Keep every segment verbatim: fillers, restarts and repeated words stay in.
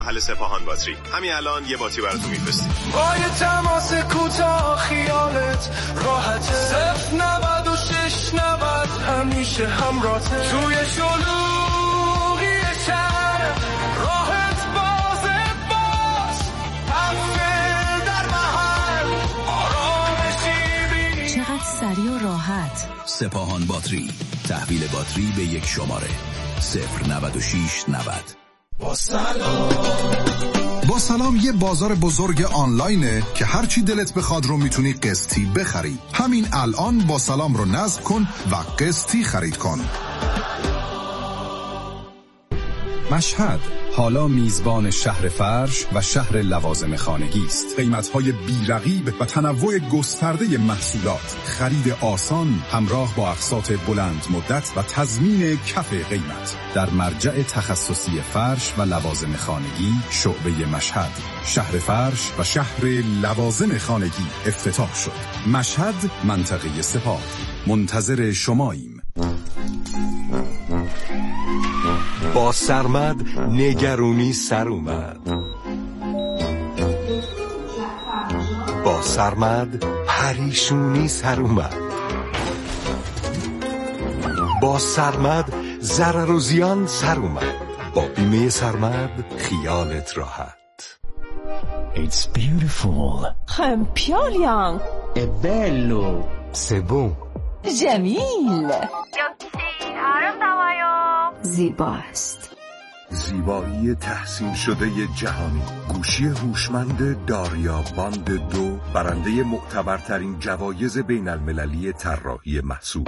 محل سپاهان باتری. همین الان یه باتری براتون میفرستیم. با یه تماس کوتاه خیالت راحته. صفر نود و شش نود همیشه همراهته. توی شلوغی شهر راحت بازت باز. هفته در محل آرامشی بی. چقدر سریع و راحت. سپاهان باتری. تحویل باتری به یک شماره صفر نود و شش نود. با سلام. با سلام یه بازار بزرگ آنلاینه که هرچی دلت بخواد رو میتونی قسطی بخری. همین الان با سلام رو نصب کن و قسطی خرید کن. مشهد حالا میزبان شهر فرش و شهر لوازم خانگی است. قیمت‌های بی‌رقیب و تنوع گسترده محصولات، خرید آسان همراه با اقساط بلند مدت و تضمین کف قیمت در مرجع تخصصی فرش و لوازم خانگی شعبه مشهد. شهر فرش و شهر لوازم خانگی افتتاح شد. مشهد، منطقه سپاه. منتظر شماییم. با سرمد نگرونی سر اومد. با سرمد پریشونی سر اومد. با سرمد ضرر و زیان سر اومد. با بیمه سرمد خیالت راحت. It's beautiful. Campion. È bello. C'est bon. جمیل. زیباست. زیبایی تحسین شده جهانی. گوشی هوشمند داریا باند دو برنده معتبرترین جوایز بین المللی طراحی محصول.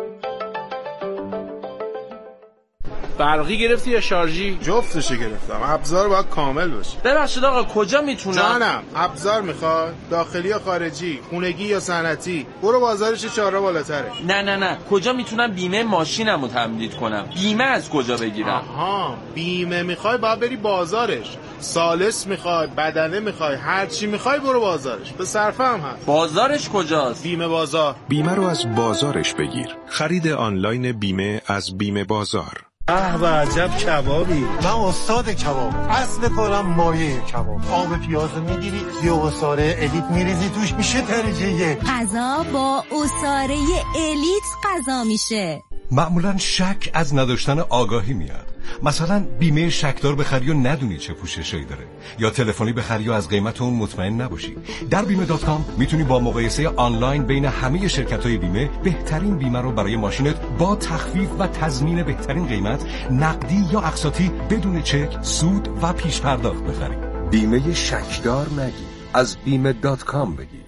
برقی گرفتی یا شارژی؟ جفتشو گرفتم. ابزار باید کامل باشه. ببخشید آقا کجا میتونم؟ جانم ابزار میخواد؟ داخلی یا خارجی؟ خونگی یا صنعتی؟ برو بازارش چهار راه بالاتره. نه نه نه کجا میتونم بیمه ماشینمو تمدید کنم؟ بیمه از کجا بگیرم؟ آها بیمه میخوای باید بری بازارش. سالس میخوای، بدنه میخوای، هر چی میخوای برو بازارش. به صرفه هم هست. بازارش کجاست؟ بیمه بازار. بیمه رو از بازارش بگیر. خرید آنلاین بیمه از بیمه بازار. اه و عجب کبابی. من استاد کباب. اصل کارم مایه کباب. آب پیازو میگیری یه عصاره الیت میریزی توش میشه درجه یک. غذا با عصاره الیت غذا میشه. معمولا شک از نداشتن آگاهی میاد. مثلا بیمه شکدار بخری و ندونی چه پوششی داره، یا تلفنی بخری و از قیمت اون مطمئن نباشی. در بیمه دات کام میتونی با مقایسه آنلاین بین همه شرکت‌های بیمه بهترین بیمه رو برای ماشینت با تخفیف و تضمین بهترین قیمت، نقدی یا اقساطی، بدون چک، سود و پیش پرداخت بخری. بیمه شکدار نگیر، از بیمه دات کام بگیر.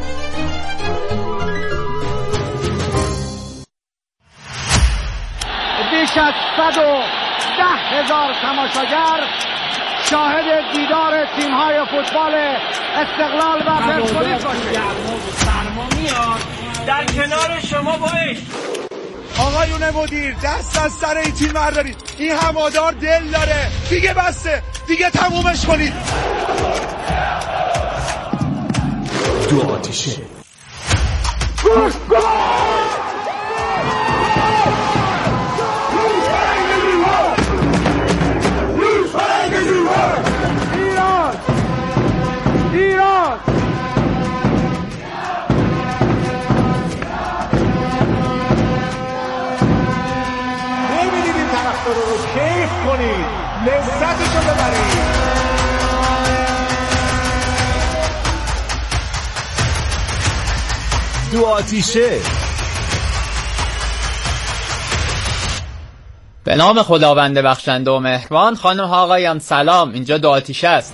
بیش از صد و ده هزار تماشاگر شاهد دیدار تیم‌های فوتبال استقلال و پرسپولیس باشه. سرما میاد در کنار شما باش. آقایون مدیر دست از سر این تیم بردارید. این هوادار دل داره. دیگه بسته. دیگه تمومش کنید. دو آتیشه. ایران ببینید این طرفدار رو کیف کنید، لذتشو ببرید. دو آتیشه. به نام خداوند بخشنده و مهربان. خانم ها آقایان سلام، اینجا دو آتیشه است.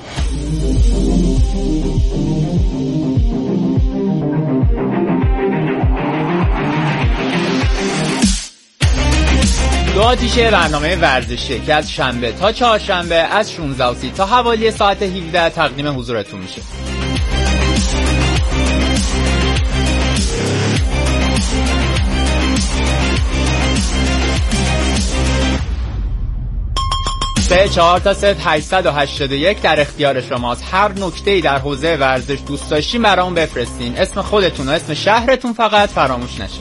دو آتیشه برنامه ورزشی که از شنبه تا چهارشنبه از شانزده و سی تا حوالی ساعت هفده تقدیم حضورتون میشه. سه چهار تا صفر هشتصد و هشتاد و یک در اختیار شماست. هر نکته‌ای در حوزه ورزش دوست داشتین برامون بفرستین. اسم خودتون و اسم شهرتون فقط فراموش نشه.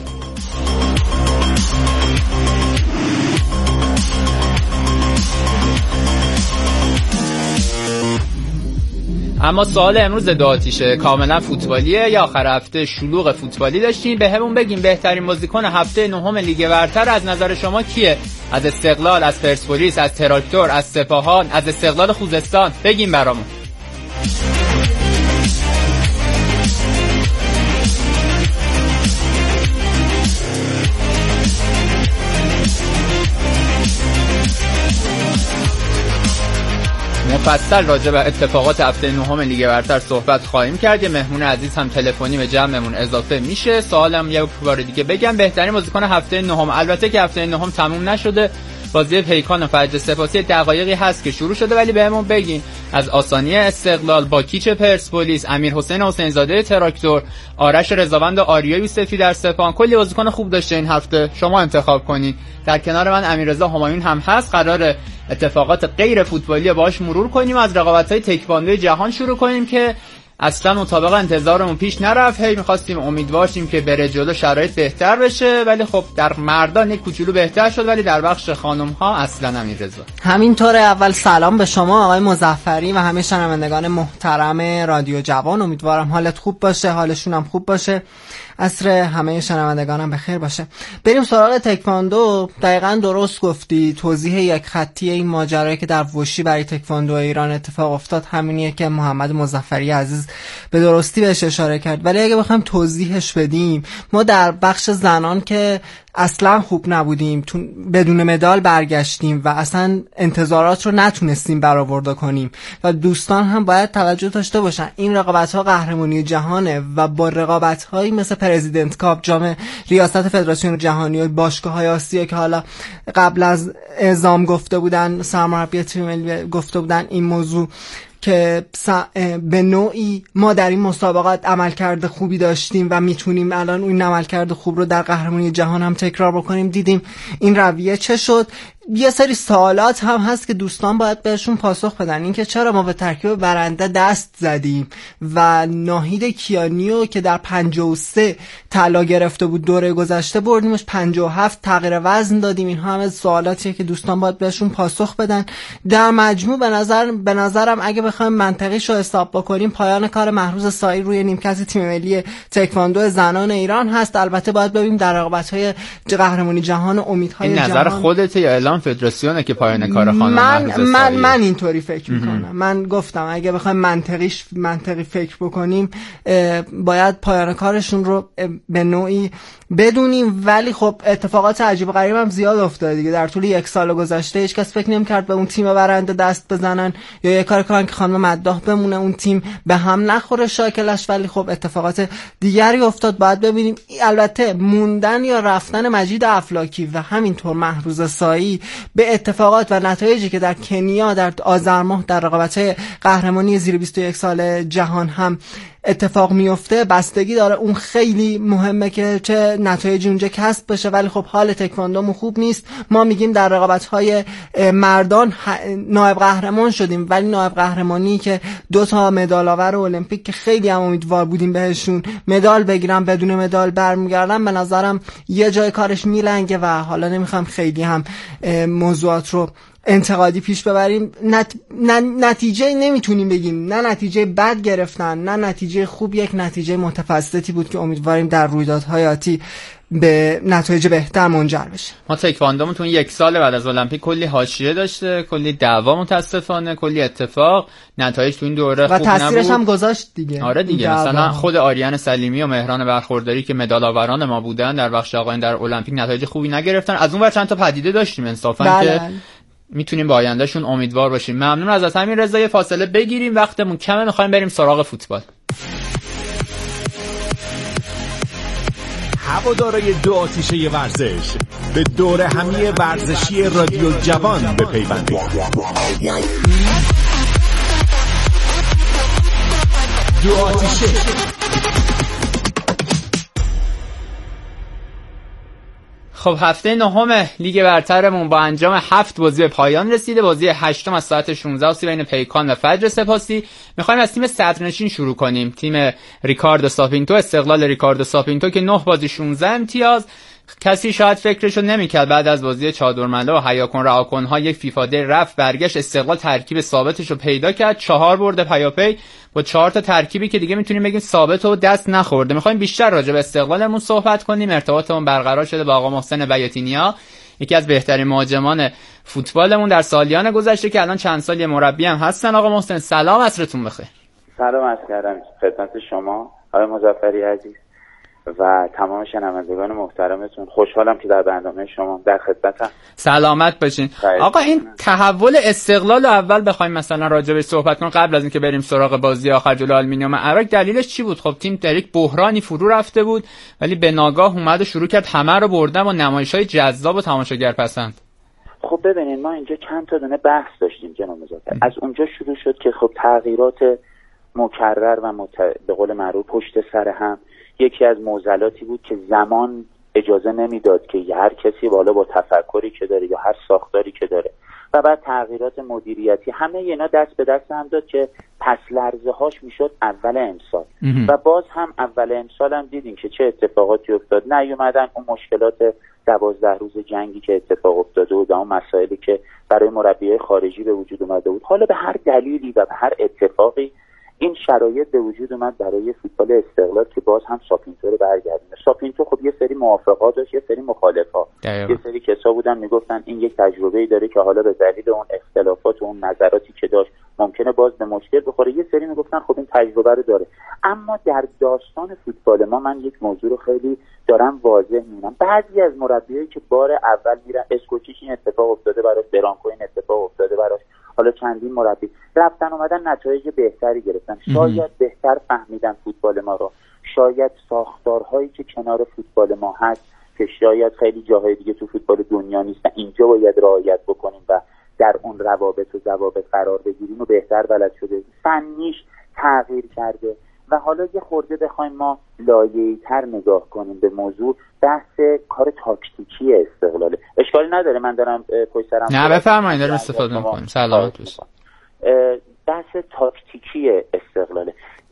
اما سوال امروز دو آتیشه کاملا فوتبالیه. یا آخر هفته شلوغ فوتبالی داشتیم، به همون بگیم بهترین بازیکن هفته نهم لیگ برتر از نظر شما کیه؟ از استقلال، از پرسپولیس، از تراکتور، از سپاهان، از استقلال خوزستان؟ بگیم برامون. مفصل راجع به اتفاقات هفته نهم لیگ برتر صحبت خواهیم کرد. یه مهمون عزیز هم تلفنی به جمعمون اضافه میشه. سوالم یه بار دیگه بگم، بهترین بازیکن هفته نهم، البته که هفته نهم تموم نشده، بازی پیکان و فجر سپاسی دقایقی هست که شروع شده، ولی بهمون بگین از آسانی استقلال، با کیچ پرسپولیس، امیر حسین حسین زاده تراکتور، آرش رضاوند و آریا یوسفی در سپاهان، کلی بازیکن خوب داشته این هفته، شما انتخاب کنین. در کنار من امیررضا همایون هم هست، قرار اتفاقات غیر فوتبالی باهاش مرور کنیم. از رقابت‌های تکواندو جهان شروع کنیم که اصلا مطابق انتظارمون پیش نرفت. هی می‌خواستیم امیدوار شیم که بره جلو شرایط بهتر بشه، ولی خب در مردان یک کوچولو بهتر شد، ولی در بخش خانم‌ها اصلا امیررضا. همینطوره. اول سلام به شما آقای مظفری و همه شنوندگان محترم رادیو جوان. امیدوارم حالت خوب باشه، حالشون هم خوب باشه، عصر همه شنوندگانم بخیر باشه. بریم سراغ تکواندو. دقیقاً درست گفتی، توضیح یک خطی این ماجرایی که در وشی برای تکواندو ایران اتفاق افتاد همینیه که محمد مظفری عزیز به درستی بهش اشاره کرد. ولی اگه بخوایم توضیحش بدیم، ما در بخش زنان که اصلا خوب نبودیم، بدون مدال برگشتیم و اصلا انتظارات رو نتونستیم برآورده کنیم و دوستان هم باید توجه داشته باشن این رقابت‌ها قهرمانی جهانه و با رقابت‌هایی مثل پرزیدنت کاپ، جام ریاست فدراسیون جهانی و باشگاه‌های آسیا که حالا قبل از اعزام گفته بودن، سرمربی تیم ملی گفته بودن این موضوع که به نوعی ما در این مسابقات عملکرد خوبی داشتیم و میتونیم الان این عملکرد خوب رو در قهرمانی جهان هم تکرار بکنیم. دیدیم این رویه چه شد. یه سری سوالات هم هست که دوستان باید بهشون پاسخ بدن، این که چرا ما به ترکیب برنده دست زدیم و ناهید کیانیو که در پنجاه و سه طلا گرفته بود دوره گذشته بردیمش پنجاه و هفت، تغییر وزن دادیم. این همه سوالاتیه که دوستان باید بهشون پاسخ بدن. در مجموع به نظر به نظرم اگه بخوایم منطقیش رو حساب بکنیم، پایان کار محروز سایی روی نیمکت تیم ملی تکواندو زنان ایران هست. البته باید ببینیم در رقابت‌های قهرمانی جهان و امیدهای این جهان نظر خودته یا اعلام فدراسیونه که پایان کار خانم من من من اینطوری فکر میکنم. من گفتم اگه بخوایم منطقیش منطقی فکر بکنیم باید پایان کارشون رو به نوعی بدونیم، ولی خب اتفاقات عجیب غریب هم زیاد افتاده دیگه. در طول یک سال گذشته هیچ کس فکر نمی‌کرد به اون تیم برنده دست بزنن یا یه کار کنن که خانم مداح بمونه، اون تیم به هم نخوره شاکلش، ولی خب اتفاقات دیگری افتاد. باید ببینیم. البته موندن یا رفتن مجید افلاکی و همینطور محروز سایی به اتفاقات و نتایجی که در کنیا در آذر ماه در رقابت‌های قهرمانی زیر بیست و یک سال جهان هم اتفاق میفته بستگی داره. اون خیلی مهمه که چه نتایجی اونجا کسب بشه، ولی خب حال تکواندومون خوب نیست. ما میگیم در رقابت‌های مردان نایب قهرمان شدیم، ولی نایب قهرمانی که دو تا مدال آور المپیک که خیلی هم امیدوار بودیم بهشون مدال بگیرن، بدون مدال برمیگردن، به نظرم یه جای کارش میلنگه و حالا نمیخوام خیلی هم موضوعات رو انتقادی پیش ببریم. نت... نتیجه نمیتونیم بگیم، نه نتیجه بد گرفتن نه نتیجه خوب، یک نتیجه متوسطی بود که امیدواریم در رویدادهای آتی به نتایج بهتر منجر بشه. ما تکواندومون تو یک سال بعد از المپیک کلی حاشیه داشته، کلی دعوا متاسفانه، کلی اتفاق، نتایج تو این دوره خوب نبود و تاثیرش هم گذاشت دیگه. آره دیگه، مثلا خود آریان سلیمی و مهران برخورداری که مدال آوران ما بودن در بخش آقایان در المپیک نتایج خوبی نگرفتن. از اون ور چند تا پدیده داشتیم انصافا بله. که میتونیم با آیندهشون امیدوار باشیم. ممنون از همین رضا. یه فاصله بگیریم، وقتمون کمه، میخوایم بریم سراغ فوتبال. هوادارای دو آتیشه ورزش به دور همی ورزشی رادیو جوان بپیوندید. دو آتیشه خب هفته نهم لیگ برترمون با انجام هفت بازی به پایان رسیده. بازی هشتم از ساعت شانزده و سی بین پیکان و فجر سپاسی. میخوایم از تیم صدرنشین شروع کنیم. تیم ریکاردو ساپینتو، استقلال ریکاردو ساپینتو که نه بازی شانزده امتیاز، کسی شاید فکرشو نمیکرد بعد از بازی چادرملا و حیاکن رعاکن‌ها یک فیفا دی رفت برگشت استقلال ترکیب ثابتشو پیدا کرد، چهار برد پیاپی با چهار تا ترکیبی که دیگه میتونیم بگیم ثابت و دست نخورده. میخوایم بیشتر راجع به استقلالمون صحبت کنیم. ارتباطمون برقرار شده با آقا محسن بیاتینیا، یکی از بهترین مهاجمان فوتبالمون در سالیان گذشته که الان چند سال مربی هم هستن. آقا محسن سلام، عصرتون بخیر. سلام عرض کردم خدمت شما آقای مظفری عزیز و تمام شنوندگان محترمتون. خوشحالم که در برنامه شما در خدمتم. سلامت باشین. آقا این تحول استقلال اول بخوایم مثلا راجع به صحبت کنیم قبل از اینکه بریم سراغ بازی آخر جلوی آلومینیوم عراق، دلیلش چی بود؟ خب تیم در یک بحرانی فرو رفته بود ولی به ناگاه اومد و شروع کرد همه رو بردن با نمایش‌های جذاب و تماشاگر پسند. خب ببینید ما اینجا چند تا دونه بحث داشتیم جناب مظفر. از اونجا شروع شد که خب تغییرات مکرر و مت... به قول معروف پشت سر هم یکی از معضلاتی بود که زمان اجازه نمیداد که هر کسی بالا با تفکری که داره یا هر ساختاری که داره و بعد تغییرات مدیریتی همه اینا دست به دست هم داد که پس لرزه هاش میشد اول امسال و باز هم اول امسال هم دیدیم که چه اتفاقاتی افتاد. نیومدن اون مشکلات دوازده روز جنگی که اتفاق افتاده بود، اون مسائلی که برای مربیای خارجی به وجود اومده بود. حالا به هر دلیلی و به هر اتفاقی این شرایط به وجود اومد برای فوتبال استقلال که باز هم ساپینتو رو برگردونه. ساپینتو خب یه سری موافقات داشت، یه سری مخالفات، یه سری کسا بودن میگفتن این یک تجربه‌ای داره که حالا به دلیل اون اختلافات و اون نظراتی که داشت ممکنه باز به مشکل بخوره، یه سری میگفتن خب این تجربه رو داره. اما در داستان فوتبال ما من یک موضوع رو خیلی دارم واضح می‌بینم. بعضی از مربیایی که بار اول میرن، اسکوچیش این اتفاق افتاده براش، برانکو این اتفاق افتاده براش، حالا چندین مربی رفتن اومدن نتایج بهتری گرفتن، شاید بهتر فهمیدن فوتبال ما رو، شاید ساختارهایی که کنار فوتبال ما هست که شاید خیلی جاهای دیگه تو فوتبال دنیا نیستن اینجا باید رعایت بکنیم و در اون روابط و ضوابط قرار بگیریم و بهتر بلد شده، فنیش تغییر کرده. و حالا یه خورده بخوایم ما لایه‌ای تر نگاه کنیم به موضوع، بحث کار تاکتیکی استقلاله. اشکالی نداره من دارم پشت سرم نه بفرمایید دارم استفاده می‌کنم. سلامت باشید. بحث تاکتیکی استقلاله.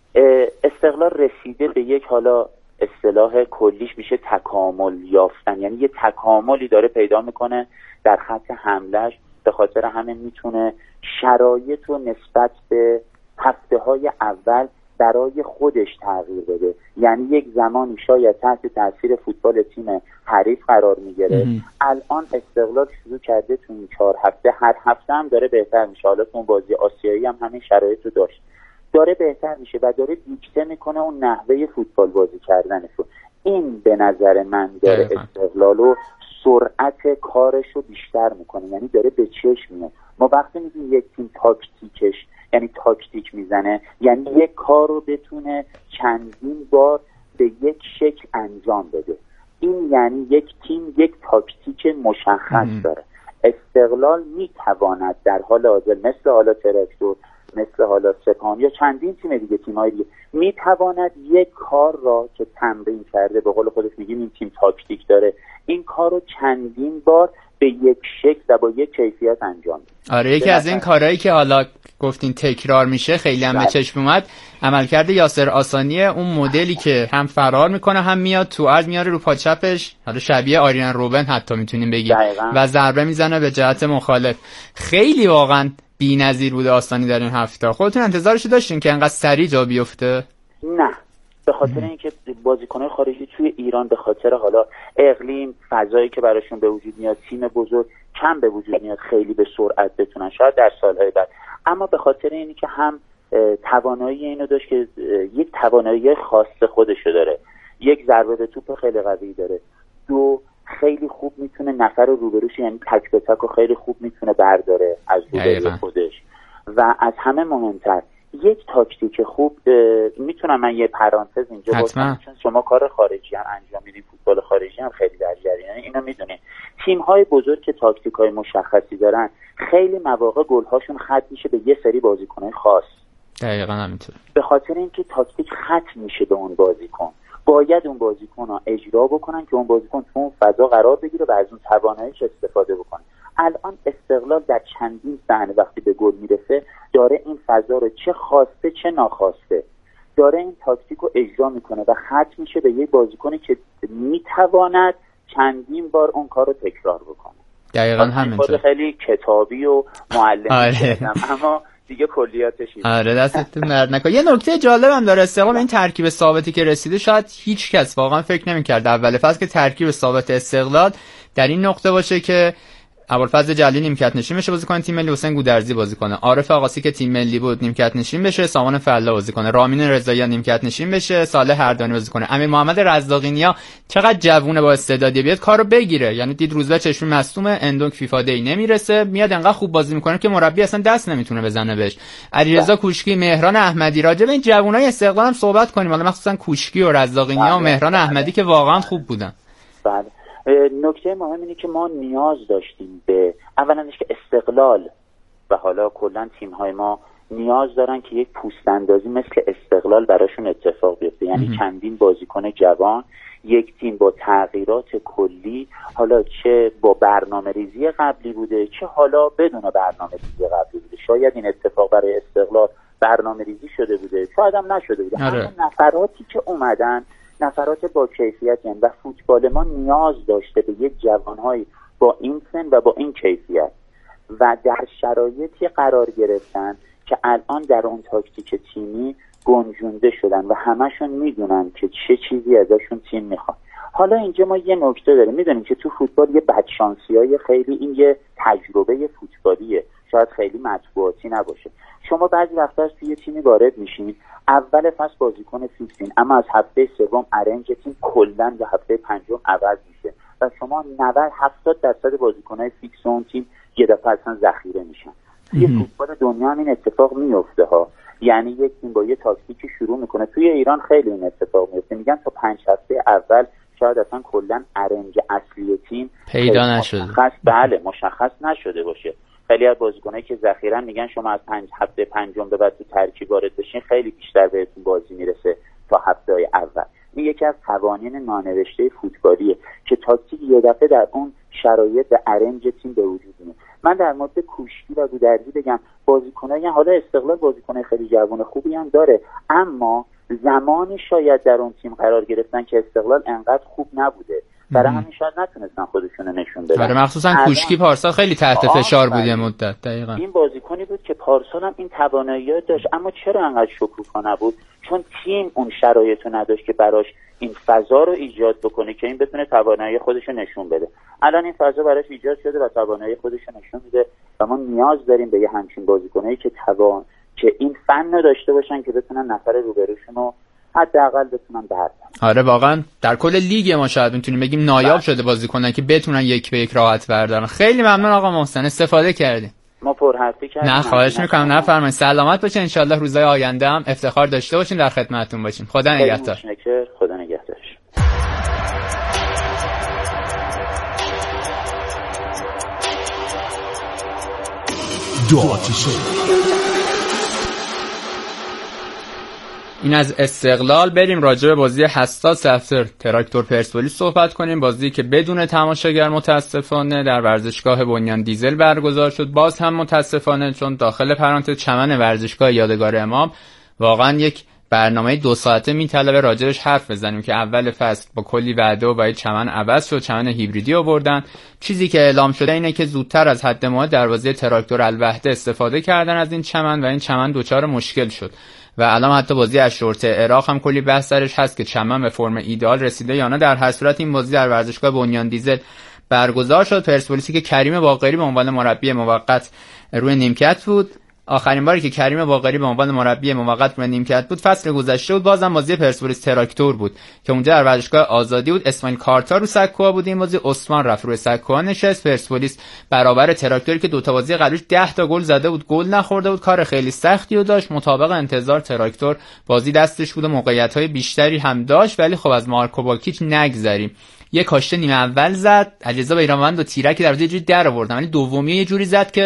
استقلال رسیده به یک حالا اصطلاح کلیش میشه تکامل یافتن، یعنی یه تکاملی داره پیدا میکنه در خط حملهش، به خاطر همین میتونه شرایط رو نسبت به هفته‌های اول برای خودش تغییر بده. یعنی یک زمانی شاید تحت تاثیر فوتبال تیم حریف قرار میگیره، الان استقلال شروع کرده تو این چهار هفته هر هفته هم داره بهتر میشه. حالا تو بازی آسیایی هم همین شرایط رو داشت، داره بهتر میشه و داره دیکته میکنه اون نحوه فوتبال بازی کردنش رو. این به نظر من داره استقلال رو سرعت کارش رو بیشتر میکنه، یعنی داره به چشم میاد. ما وقتی میگیم یک تیم تاکتیکش یعنی تاکتیک میزنه، یعنی یک کار رو بتونه چندین بار به یک شکل انجام بده. این یعنی یک تیم یک تاکتیک مشخص داره. استقلال میتواند در حال حاضر مثل حالا تراکتور، مثل حالا سپاهان یا چندین تیم دیگه، تیم‌های دیگه، میتواند یک کار را که تمرین کرده، به قول خودش میگیم این تیم تاکتیک داره، این کار رو چندین بار به یک شکل و با یک کیفیت انجام بده. آره یکی از این کارهایی که حالا گفتین تکرار میشه خیلی هم به چشم اومد، عملکرد یاسر آسانیه، اون مدلی که هم فرار میکنه هم میاد تو عرض میاره رو پا چپش، حالا شبیه آریان روبن حتی میتونیم بگیم، و ضربه میزنه به جهت مخالف. خیلی واقعا بی‌نظیر بوده آسانی در این هفته. خودتون انتظارش داشتین که انقدر سریع جا بیفته؟ نه، به خاطر اینکه بازیکن‌های خارجی توی ایران به خاطر حالا اقلیم، فضایی که براشون به وجود میاد، تیم بزرگ کم به وجود میاد خیلی به سرعت بتونن، شاید در سالهای بعد، اما به خاطر اینی که هم توانایی اینو داشت که یک توانایی خاص خودشو داره، یک ضربه به توپ خیلی قوی داره، دو خیلی خوب میتونه نفر روبروش یعنی تک به تک رو خیلی خوب میتونه برداره از روبروی خودش، و از همه مهمتر یک تاکتیک خوب. میتونم من یه پرانتز اینجا بکنم چون شما کار خارجی هم انجام میدین، فوتبال خارجی هم خیلی در جریانه، اینو میدونین تیم های بزرگ که تاکتیک های مشخصی دارن خیلی مواقع گل هاشون ختم میشه به یه سری بازیکن خاص. دقیقاً همینطور. به خاطر اینکه تاکتیک ختم میشه به اون بازیکن، باید اون بازیکن ها اجرا بکنن که اون بازیکن تو اون فضا قرار بگیره و از اون تواناییش استفاده بکنه. الان استقلال در چندین صحنه وقتی به گل میرسه داره این فضا رو چه خواسته چه ناخواسته داره این تاکتیک رو اجرا میکنه و ختم میشه به یه بازیکنی که میتواند چندین بار اون کار رو تکرار بکنه. دقیقاً همینطور. خیلی کتابی و معلمی کردم اما دیگه کلیاتش این. آره دستتون درد نکنه. یه نکته جالبم داره استقلال این ترکیب ثابتی که رسیده، شاید هیچ کس واقعا فکر نمی‌کرد اول فصل که ترکیب ثابت استقلال در این نقطه باشه که ابوالفضل جلیلی نیمکت نشین بشه بازی کنه تیم ملی، حسین گودرزی بازی کنه، عارف آقاسی که تیم ملی بود نیمکت نشین بشه، سامان فلا بازی کنه، رامین رضایی نیمکت نشین بشه، صالح هردانی بازی کنه، امیر محمد رزاقینیا چقدر جوونه با استعدادی بیاد کارو بگیره. یعنی دید روزبه چشمی مصدومه، اندونک فیفا دی نمیرسه، میاد انقدر خوب بازی میکنه که مربی اصلا دست نمیتونه بزنه بهش. علیرضا کوشکی، مهران احمدی، راجع به این جوونای استقلال هم صحبت کنیم، حالا مخصوصا کوشکی و رزاقینیا و مهران احمدی که واقعا خوب بودن. بله. نکته مهم اینه که ما نیاز داشتیم به اولنش که استقلال و حالا کلا تیم‌های ما نیاز دارن که یک پوست اندازی مثل استقلال براشون اتفاق بیفته، یعنی چندین بازیکن جوان، یک تیم با تغییرات کلی، حالا چه با برنامه‌ریزی قبلی بوده چه حالا بدون برنامه‌ریزی قبلی بوده. شاید این اتفاق برای استقلال برنامه‌ریزی شده بوده، شاید هم نشده بوده. آره. اما نفراتی که اومدن نفرات با کیفیت هستند و فوتبال ما نیاز داشته به یک جوانهایی با این سن و با این کیفیت و در شرایطی قرار گرفتن که الان در اون تاکتیک تیمی گنجونده شدن و همشون میدونن که چه چیزی ازشون تیم میخواد. حالا اینجا ما یه نکته داریم، میدونیم که تو فوتبال یه بدشانسی‌های خیلی، این یه تجربه فوتبالیه، شاید خیلی مطبوعاتی نباشه. شما بعضی وقتا توی یه تیمی وارد میشین، اول فصل بازیکن فیکسین، اما از هفته سوم ارنج تیم کلا یا هفته پنجم عوض میشه و شما نود هفتاد درصد بازیکن‌های فیکس اون تیم یه دفعه اصلا ذخیره میشن. توی فوتبال دنیا هم این اتفاق میفته ها، یعنی یک تیم با یه تاکتیکی شروع میکنه. توی ایران خیلی این اتفاق میفته، میگن تا پنج هفته اول شاید اصلا کلا ارنج اصلی تیم پیدا نشده. مشخص بله مشخص نشده باشه. خیلی از بازیکنایی که ذخیره‌ن میگن شما از پنج هفته پنجم به بعد تو ترکیب وارد بشین خیلی بیشتر بهتون بازی میرسه تا هفته‌های اول. این یکی از قوانین نانوشته فوتبالیه که تاکتیک یه دفعه در اون شرایط به ارنج تیم به وجود میاد. من در مورد کوشکی و گودرزی بگم، بازیکنایی حالا استقلال بازیکنای خیلی جوان خوبی هم داره، اما زمانی شاید در اون تیم قرار گرفتن که استقلال انقدر خوب نبوده، برای همین شاید نتونستن خودشونو نشون بدن. آره مخصوصا کوشکی پارسال خیلی تحت فشار بود یه مدت. دقیقاً این بازیکنی بود که پارسال هم این توانایی داشت، اما چرا انقدر شکوفا نبود؟ چون تیم اون شرایطو نداشت که براش این فضا رو ایجاد بکنه که این بتونه توانایی خودش رو نشون بده. الان این فضا براش ایجاد شده و توانایی خودش رو نشون میده و ما نیاز داریم به یه همچین بازیکنایی که توان که این فن رو داشته باشن که بتونن نفر روبروشون رو حداقل بتونن بردارن. آره واقعا در کل لیگ ما شاید میتونیم بگیم نایاب شده بازیکنان که بتونن یک به یک راحت بردارن. خیلی ممنون آقا محسن، استفاده کردیم. ما پرحرفی کردیم. نه خواهش میکنم، نفرمایید. سلامت باشین، ان شاءالله روزهای آینده هم افتخار داشته باشین، در خدمتتون باشیم. خدا نگهدار. خدا نگهدار. دو آتیشه. این از استقلال. بریم راجع به بازی حساس هفته تراکتور پرسپولیس صحبت کنیم. بازی که بدون تماشاگر متاسفانه در ورزشگاه بنیان دیزل برگزار شد. باز هم متاسفانه، چون داخل پرانتز چمن ورزشگاه یادگار امام واقعا یک برنامه دو ساعته میطلبه راجعش حرف بزنیم که اول فصل با کلی وعده و باید چمن عوض شد، چمن هیبریدی آوردن. چیزی که اعلام شده اینه که زودتر از حد موعد در بازی تراکتور الوحده استفاده کردن از این چمن و این چمن دچار مشکل شد و الان حتی بازی اشرطه عراق هم کلی بحث درش هست که چمن به فرم ایدئال رسیده یا نه. در هر صورت این بازی در ورزشگاه بنیان دیزل برگزار شد. پرسپولیسی که کریم باقری به عنوان مربی موقت روی نیمکت بود. آخرین باری که کریم باقری به عنوان مربی موقت روی نیمکت بود فصل گذشته بود، بازم بازی پرسپولیس تراکتور بود که اونجا در ورزشگاه آزادی بود. اسماعیل کارتا رو سکوها بود، این بازی عثمان رفت روی سکوها نشست. پرسپولیس برابر تراکتوری که دو تا بازی قبلیش ده تا گل زده بود گل نخورده بود، کار خیلی سختی رو داشت. مطابق انتظار تراکتور بازی دستش بود و موقعیت‌های بیشتری هم داشت، ولی خب از مارکو باکیچ نگذریم. یه کاشته نیمه اول زد، علیرضا بیرانوند و تیرکی در بازی یه جوری در آوردن، ولی دومی یه جوری زد که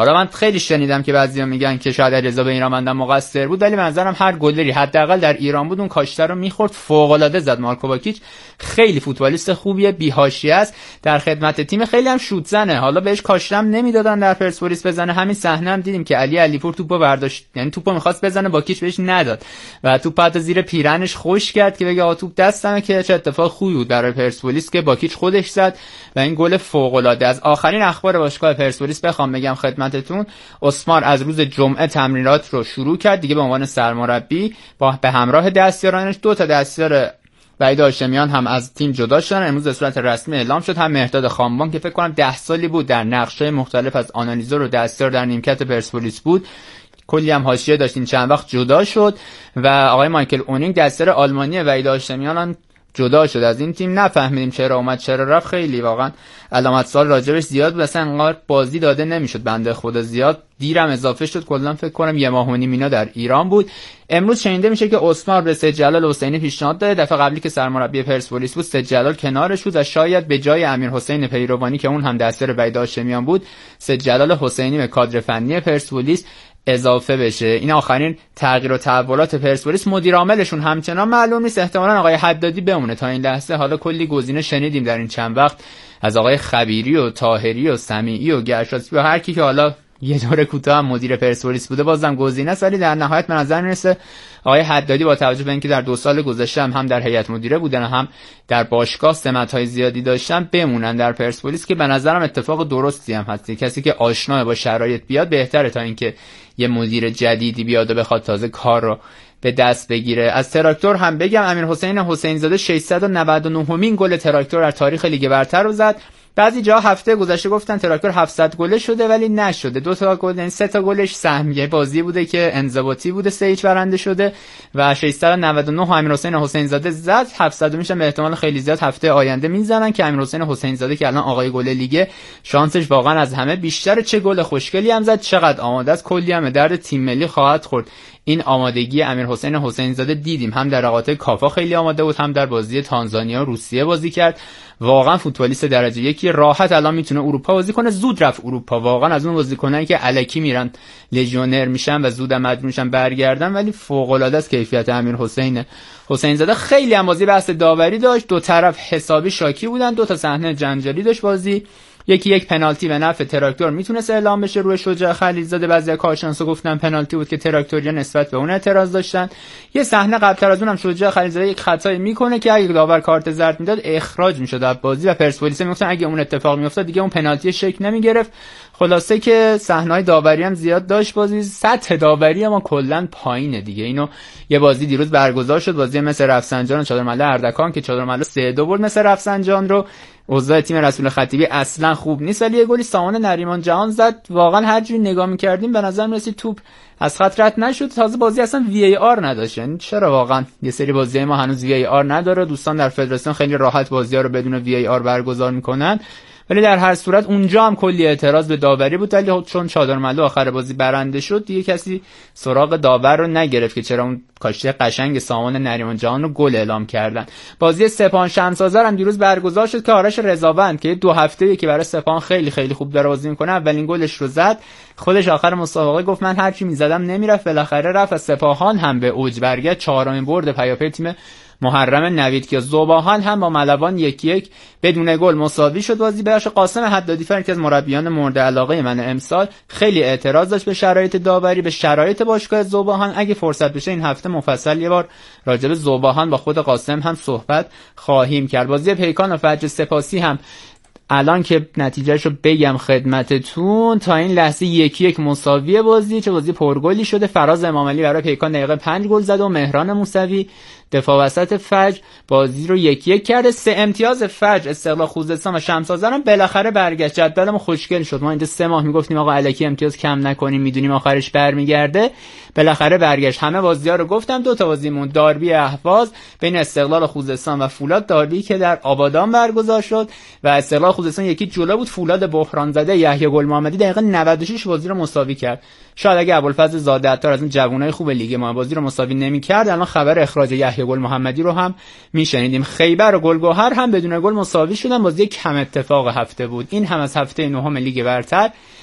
حالا من خیلی شنیدم که بعضیا میگن که شاید علیرضا بینرامندم مقصر بود، ولی به نظرم هر گلری حداقل در ایران بود اون کاشته رو میخورد، فوق العاده زد. مارکو باکیچ خیلی فوتبالیست خوبیه، بی حاشیه است، در خدمت تیم، خیلی هم شوت زنه. حالا بهش کاشتم نمیدادن در پرسپولیس بزنه، همین صحنه هم دیدیم که علی علیپور توپو برداشت، یعنی توپو میخواست بزنه باکیچ بهش نداد و توپ حتی زیر پیرنش خوش کرد که بگه آ توپ دستمه، که چه اتفاق خوبی بود برای پرسپولیس که باکیچ خودش زد و این گل فوق العاده. از آخرین اخبار باشگاه پرسپولیس بخوام بگم خدمتتون، اسمار از روز جمعه تمرینات رو شروع کرد دیگه به عنوان سرمربی، با به همراه دستیارانش. دو تا دستیار وحید هاشمیان هم از تیم جدا شدن، امروز به صورت رسمی اعلام شد. هم مهرداد خانبان که فکر کنم ده سالی بود در نقشه مختلف از آنالیزور و دستیار در نیمکت پرسپولیس بود، کلی هم حاشیه داشت، این چند وقت جدا شد. و آقای مایکل اونینگ دستیار آلمانی وحید هاشمیان هم جدا شد از این تیم. نفهمیدیم چرا اومد چرا رفت، خیلی واقعا علامت سوال راجبش زیاد بود، اصلا انقدر بازی داده نمیشد بنده خدا، زیاد دیرم اضافه شد، کلا فکر کنم یه ماه و نیم اینا در ایران بود. امروز شنیده میشه که اسمار به سید جلال حسینی پیشنهاد داده، دفعه قبلی که سرمربی پرسپولیس بود سید جلال کنارش بود و شاید به جای امیر حسین پیروانی که اون هم دستیار وحید هاشمیان بود، سید جلال حسینی به کادر فنی پرسپولیس اضافه بشه. این آخرین تغییر و تحولات پرسپولیس. مدیر عاملشون همچنان معلوم نیست، احتمالاً آقای حدادی بمونه تا این لحظه. حالا کلی گزینه شنیدیم در این چند وقت از آقای خبیری و طاهری و سمیعی و گرشاسبی و هر کی که حالا یه دوره کوتاه هم مدیر پرسپولیس بوده بازم گزینه است، ولی در نهایت به نظر میرسه آقای حدادی با توجه به اینکه در دو سال گذشته هم, هم در هیئت مدیره بودن هم در باشگاه سمت‌های زیادی داشتن بمونن در پرسپولیس، که به نظرم اتفاق درستی هم هست. کسی که آشنا با شرایط بیاد بهتره تا اینکه یه مدیر جدیدی بیاد و بخواد تازه کار رو به دست بگیره. از تراکتور هم بگم، امیر حسین حسین زاده ششصد و نود و نهمین گل تراکتور در تاریخ لیگ برتر رو زد. بعضی جا هفته گذشته گفتن تراکتور هفتصد گله شده ولی نشده، دو تا گل، یعنی سه تا گلش سهمیه بازی بوده که انضباطی بوده، سه هیچ برنده شده و ششصد و نود و نه امیر حسین حسین زاده زد. هفتصد میشن به احتمال خیلی زیاد هفته آینده میزنن که امیر حسین حسین زاده که الان آقای گل لیگ شانسش واقعا از همه بیشتر، چه گل خوشگلی هم زد، چقدر آماده است، کلی هم درد تیم ملی خواهد خورد. این آمادگی امیر حسین حسین زاده دیدیم، هم در رقابت کافا خیلی آماده بود، هم در بازی تانزانیا و روسیه بازی کرد. واقعا فوتبالیست درجه یکی، راحت الان میتونه اروپا بازی کنه، زود رفت اروپا، واقعا از اون بازیکنایی که الکی میرن لژیونر میشن و زود مجبور میشن برگردن، ولی فوق العاده است کیفیت امیر حسین حسین زاده. خیلی هم بازی بحث داوری داشت، دو طرف حسابی شاکی بودن، دو تا صحنه جنجالی داشت بازی. یکی یک پنالتی به نفع تراکتور میتونست اعلام بشه روی شجاع خلیلزاده، بعضی کارشناسا گفتن پنالتی بود که تراکتوریا نسبت به اون اعتراض داشتن. یه صحنه قبلتر از اونم شجاع خلیلزاده یک خطایی میکنه که اگه داور کارت زرد میداد اخراج میشد از بازی و پرسپولیس میگفتن اگه اون اتفاق میافتاد دیگه اون پنالتی شکل نمیگرفت. خلاصه که صحنه‌های داوری هم زیاد داشت بازی، سطح داوری ما کلا پایینه دیگه. اینو یه بازی دیروز برگزار شد، بازی مثل رفسنجان و چادرمحله اردکان که چادرمحله سه دو برد مثل رفسنجان رو. اوضاع تیم رسول خطیبی اصلا خوب نیست، ولی یه گلی سامان نریمان جهان زد، واقعا هر جوری نگاه می‌کردیم به نظر می‌رسید توپ از خط رد نشد. تازه بازی اصلا وی ای آر نداشت، یعنی چرا واقعا یه سری بازی‌های ما هنوز وی ای آر نداره. دوستان در فدراسیون خیلی راحت بازی‌ها رو بدون وی ای آر برگزار می‌کنن، ولی در هر صورت اونجا هم کلی اعتراض به داوری بود، ولی چون چادرمحله آخر بازی برنده شد دیگه کسی سراغ داور رو نگرفت که چرا اون کاشته قشنگ سامان نریمان جهان رو گل اعلام کردن. بازی سپاهان شمس آذر هم دیروز برگزار شد که آرش رضاوند که دو هفته که برای سپاهان خیلی خیلی خوب داره بازی میکنه اولین گلش رو زد. خودش آخر مسابقه گفت من هر چی میزدم نمیرفت، بالاخره رفت و سپاهان هم به اوج برگشت، چهارمین برد پیاپی تیم محرم نوید که زوباهان هم با ملوان یکی یک بدون گل مساوی شد بازی. بخش قاسم حدادی فر که از مربیان مورد علاقه من امسال خیلی اعتراض داشت به شرایط داوری، به شرایط باشگاه زوباهان. اگه فرصت بشه این هفته مفصل یه بار راجع به زوباهان با خود قاسم هم صحبت خواهیم کرد. بازی پیکان و فجر سپاسی هم الان که نتیجهشو بگم خدمتتون، تا این لحظه یکی یک مساوی بازی، چه بازی پرگلی شده. فراز امامعلی برای پیکان دقیقه پنج گل زد و مهران موسوی دفاع وسط فجر بازی رو یکی یک کرده. سه امتیاز فجر، استقلال خوزستان و شمس آذر هم بالاخره برگشت. جدولم خوشگل شد، ما اینجا سه ماه میگفتیم آقا الکی امتیاز کم نکنیم، میدونیم آخرش برمیگرده، بالاخره برگشت. همه بازی‌ها رو گفتم، دو تا بازی مون، داربی اهواز بین استقلال خوزستان و فولاد، داربی که در آبادان برگزار شد و استقلال خوزستان یکی جلو بود، فولاد بحران زده یحیی گل محمدی دقیقه نود و شش بازی رو مساوی کرد. شاید اگه ابوالفضل زاده عطار از اون جوونای خوب لیگ ما بازی رو مساوی نمی‌کرد الان خبر اخراج یحیی گل محمدی رو هم میشنیدیم. خیبر و گلگهر هم بدون گل مساوی شدن، بازی کم اتفاق هفته بود. این هم از هفته نهم لیگ برتر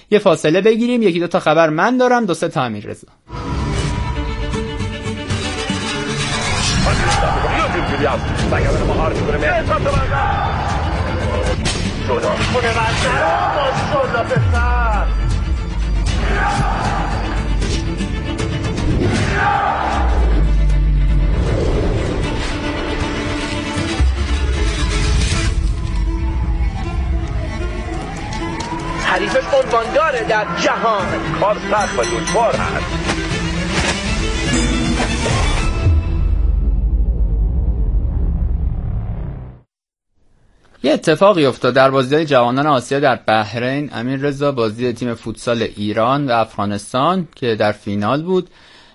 یه فاصله بگیریم، یکی دو تا خبر من دارم، دو سه تا امیررضا. حریف عنواندار در جهان، کار سخت و دشوار هست. یه اتفاقی افتاد در بازی‌های جوانان آسیا در بحرین. امیررضا، بازی تیم فوتسال ایران و افغانستان که در فینال بود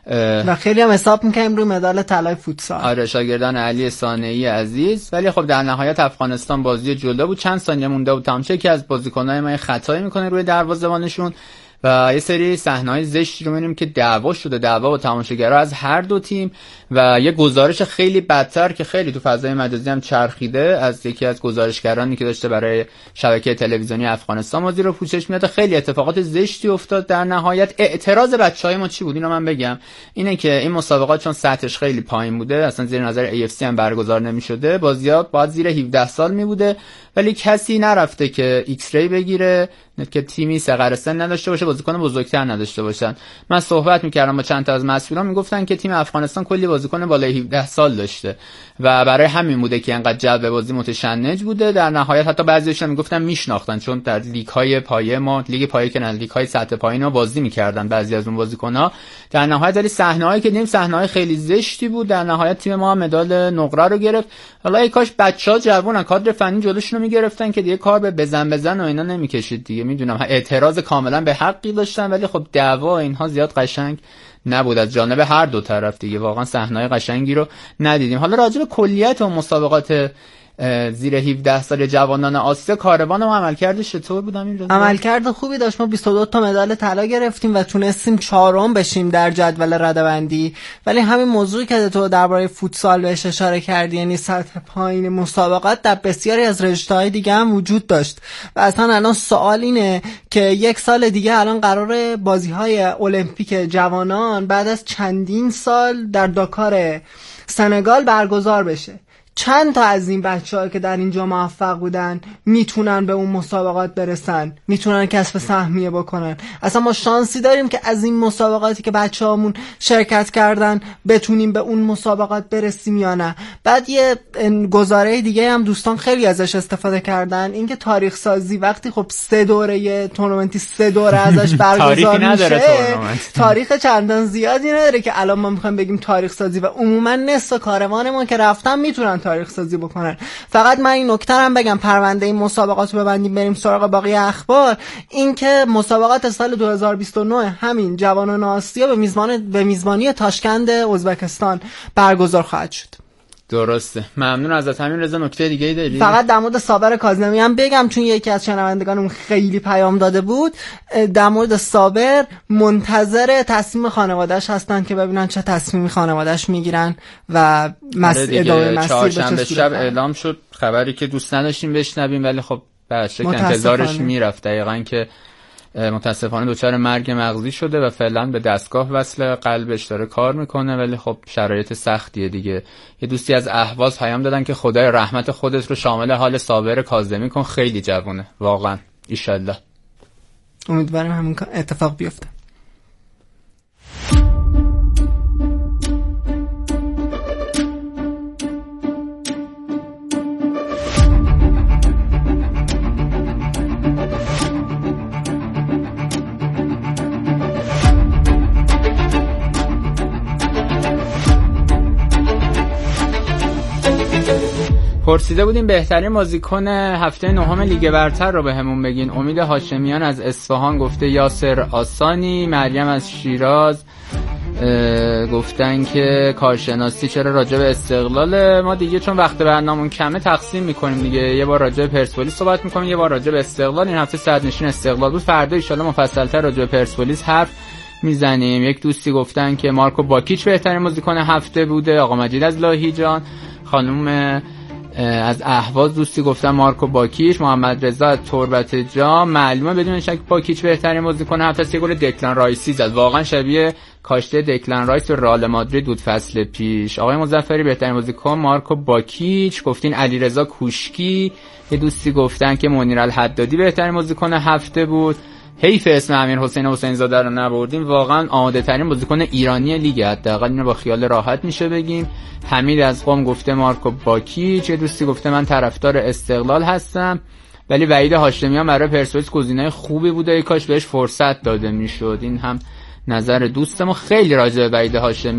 و خیلی هم حساب می‌کنیم روی مدال طلای فوتسال. آره، شاگردان علی صانعی عزیز، ولی خب در نهایت افغانستان بازی جلو بود، چند ثانیه مونده بود تمام شه که از بازیکن‌های ما خطایی می‌کنه روی دروازه‌بانشون و یه سری صحنه‌های زشتی رو می‌بینیم که دعوا شده، دعوا با تماشاگرها از هر دو تیم و یه گزارش خیلی بدتر که خیلی تو فضای مجازی هم چرخیده از یکی از گزارشگرانی که داشته برای شبکه تلویزیونی افغانستان بازی رو پوشش میداد. خیلی اتفاقات زشتی افتاد. در نهایت اعتراض بچه‌های ما چی بود اینو من بگم، اینه که این مسابقات چون سطحش خیلی پایین بوده، اصلا زیر نظر ای اف سی هم برگزار نمی‌شده، بازی‌ها باید زیر هفده سال می‌بوده، ولی کسی نرفته که ایکس ری بگیره که تیمی صغر سن نداشته باشه، بازیکن بزرگتر نداشته باشن. من صحبت می‌کردم با چند تا از مسئولان، میگفتن که تیم افغانستان کلی بازیکن بالای هفده سال داشته و برای همین بوده که انقدر جو بازی متشنج بوده. در نهایت حتی بعضی‌هاشون میگفتن میشناختن، چون در لیگ‌های پایه ما، لیگ پایه که نه، لیگ‌های سطح پایین ما بازی می‌کردن بعضی از اون بازیکن‌ها. در نهایت ولی صحنه‌هایی که دیدیم صحنه‌های خیلی زشتی بود. در نهایت تیم ما مدال نقره رو گرفت. حالا ای کاش بچه‌ها جوونن، کادر فنی جلوشون رو می‌گرفتن که دیگه کار به بزن بزن و اینا نمی‌کشید دیگه. میدونم اعتراض کاملا به حقی داشتن، ولی خب دعوا اینها زیاد قشنگ نبود از جانب هر دو طرف دیگه. واقعا صحنه‌های قشنگی رو ندیدیم. حالا راجع به کلیت و مسابقات زیر هفده سال جوانان آسیا، کاروان ما عملکردش چطور بود امین؟ عملکرد خوبی داشت. ما بیست و دو تا مدال طلا گرفتیم و تونستیم چهارم بشیم در جدول رده‌بندی. ولی همین موضوعی که تو درباره فوتسال بهش اشاره کردی، یعنی سطح پایین مسابقات در بسیاری از رشته‌های دیگه هم وجود داشت و اصلا الان سوال اینه که یک سال دیگه الان قراره بازی‌های المپیک جوانان بعد از چندین سال در داکار سنگال برگزار بشه. چند تا از این بچه‌ها که در اینجا موفق بودن میتونن به اون مسابقات برسن، میتونن کسب سهمیه بکنن. اصلا ما شانسی داریم که از این مسابقاتی که بچه‌هامون شرکت کردن بتونیم به اون مسابقات برسیم یا نه. بعد یه گزاره دیگه هم دوستان خیلی ازش استفاده کردن، اینکه تاریخ سازی وقتی خب سه دوره یه تورنمنتی سه دوره ازش برگزار میشه، تاریخ چندان زیادی نداره که الان ما میخوایم بگیم تاریخ سازی و عموما نصف کاروان ما که رفتن میتونن تاریخ سازی بکنن. فقط من این نکته رو بگم، پرونده این مسابقات رو ببندیم بریم سراغ باقی اخبار، این که مسابقات سال دو هزار و بیست و نه همین جوانان آسیا به میزبان به میزبانی تاشکند ازبکستان برگزار خواهد شد. درسته. ممنون ازت امیررضا. نکته دیگه ای داری؟ فقط در مورد صابر کاظمی هم بگم، چون یکی از شنوندگانمون خیلی پیام داده بود. در مورد صابر منتظر تصمیم خانواده‌اش هستن که ببینن چه تصمیمی خانواده‌اش میگیرن و مس... ادامه مسیر به چه صورت. شب اعلام شد خبری که دوست نداشتیم بشنویم، ولی خب به شکل انتظارش میرفت دقیقاً که متاسفانه دچار مرگ مغزی شده و فعلا به دستگاه وصل قلبش داره کار میکنه، ولی خب شرایط سختیه دیگه. یه دوستی از اهواز پیام دادن که خدای رحمت خودت رو شامل حال صابر کاظمی کن، خیلی جوونه واقعا. ایشالله امیدوارم همین اتفاق بیفته. پرسیده بودیم بهترین بازیکن هفته نهم لیگ برتر رو به همون بگین. امید هاشمیان از اصفهان گفته یاسر آسانی. مریم از شیراز گفتن که کارشناسی چرا راجع به استقلال. ما دیگه چون وقت برنامه‌مون کمه تقسیم میکنیم دیگه، یه بار راجع به پرسپولیس صحبت میکنیم، یه بار راجع به استقلال. این هفته صدرنشین استقلال بود، فردا ان شاءالله مفصل‌تر راجع به پرسپولیس حرف میزنیم. یک دوستی گفتن که مارکو باکیچ بهترین بازیکن هفته بوده. آقا مجید از لاهیجان. خانم از اهواز دوستی گفتن مارکو باکیچ. محمد رضا از تربت جا معلومه بدون شک باکیچ بهترین بازیکن هفته است. یه گل دکلن رایسی زد، واقعا شبیه کاشته دکلن رایس و رئال مادرید بود فصل پیش. آقای مظفری بهترین بازیکن مارکو باکیچ. گفتین علیرضا کوشکی. یه دوستی گفتن که منیر الحدادی بهترین بازیکن هفته بود. حیف اسم امیر حسین حسین زاده رو نبردیم، واقعا آماده ترین بازیکن ایرانی لیگ، حداقل اینو با خیال راحت میشه بگیم. حمید از قم گفته مارکو باکیچ. یه دوستی گفته من طرفدار استقلال هستم ولی وحید هاشمیان برای پرسپولیس گزینه خوبی بوده، ای کاش بهش فرصت داده میشد. این هم نظر دوست ما. خیلی راجع به وحید هاشمی